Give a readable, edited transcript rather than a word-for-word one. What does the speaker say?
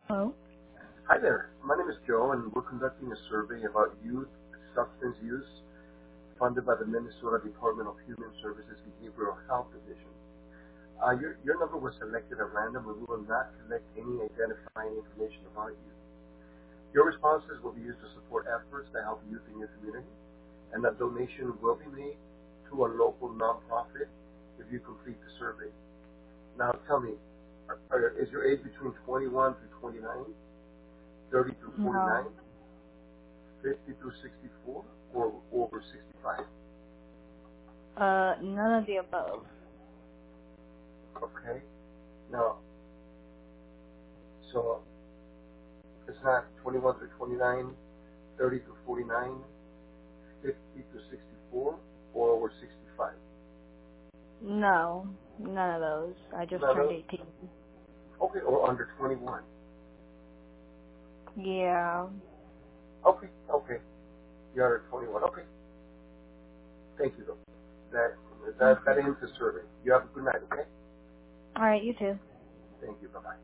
Hello? Hi there. My name is Joe, and we're conducting a survey about youth substance use funded by the Minnesota Department of Human Services Behavioral Health Division. Your number was selected at random, and we will not collect any identifying information about you. Your responses will be used to support efforts to help youth in your community, and a donation will be made to a local nonprofit if you complete the survey. Now, tell me, is your age between 21 through 29, 30 through No. 49? 50 through 64 or over 65? None of the above. Okay. Now, so it's not 21 through 29, 30 through 49, 50 through 64, or over 65? No. None of those. I just None turned of, 18. okay, or under 21. Yeah. Okay, okay. You're under 21. Okay. Thank you, though. That Okay. ends the survey. You have a good night, okay? Alright, you too. Thank you. Bye-bye.